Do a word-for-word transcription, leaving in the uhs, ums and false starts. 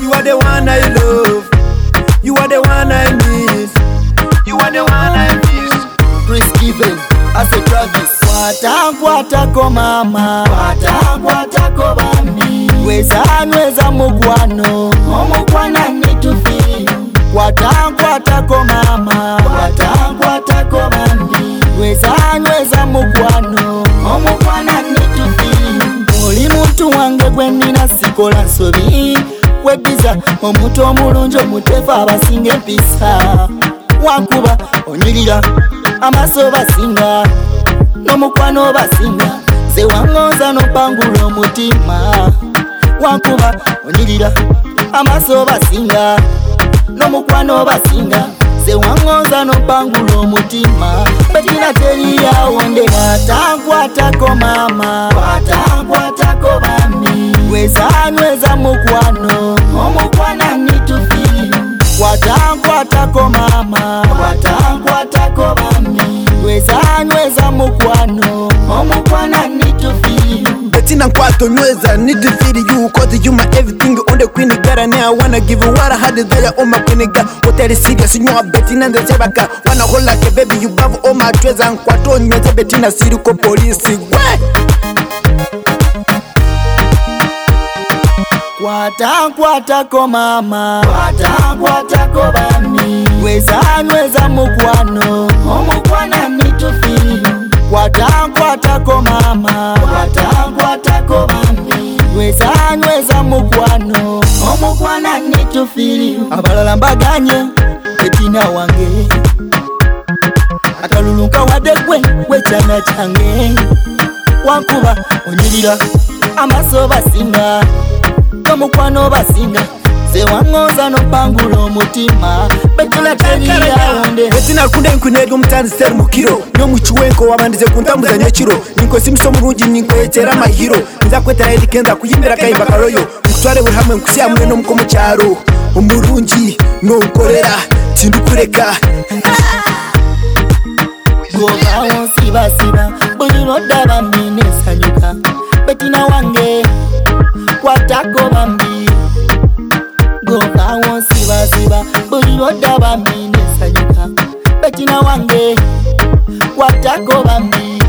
You are the one I love. You are the one I need. You are the one I miss. Chris Given, as a Travis. Kwata kwata ko mama, kwata kwata ko bami. Weza nweza mukwano, omukwana nitufi. Kwata kwata ko mama, kwata kwata ko bami. Weza nweza mukwano, omukwana nitufi. Oli muntu wange gwe nina sikola nsobi. Webiza omuntu omulungi omuteefu abasinga empisa. Wankuba onyirira amaso basinga n'omukwano basinga ze wangonza n'opangula omutima. Wankuba onyirira amaso basinga n'omukwano basinga ze wangonza n'opangula omutima. Betina teriyawo nde kwatakwatako mama, kwatakwatako bami. Weza nweza mukwano, omukwana nitufi. Kwatakwatako mama, kwatakwatako bami. Weza nweza mukwano, omukwana nitufi. Betina nkwato nweza need to feel you, cause you my everything on the queen girl. And I wanna give you what I had there on my queen girl. Hotel serious you are Betina the Zebaka. Wanna hold like a baby you have all my treasure. And kwato nweza Betina siriko police. Why? Kwatakwatako mama, kwatakwatako bami. Weza nweza mukwano, omukwana nitufi. Kwatakwatako mama, kwatakwatako bami. Weza nweza mukwano, omukwana nitufi. Abalala mbaganye Betina wange, akalulunka wadde gwe wekyana kyange. Wankuba onyirira amaso basinga n'omukwano basinga ze wangonza n'opangula omutima. Betina teriyawo nde. Betina kunde nkunega omutanzi seri mukiro n'omukiwenko wabandize kuntambuza nyekiro. Ninko simuso mulungi ninko yekera mahiro. Nza kwetera edikenza kuyimbira kayimba karoyo. Mukutware buri hamwe nkusya mwe n'omuko mu kyaro. Omulungi n'onkorera tindukureka. Govawo nsibasiba buli lw'oddaba nnina ensanyuka. Betina wange kwatako bambi. Govawo nsibasiba buli lw'oddaba nnina ensanyuka. Betina wange kwatako bambi.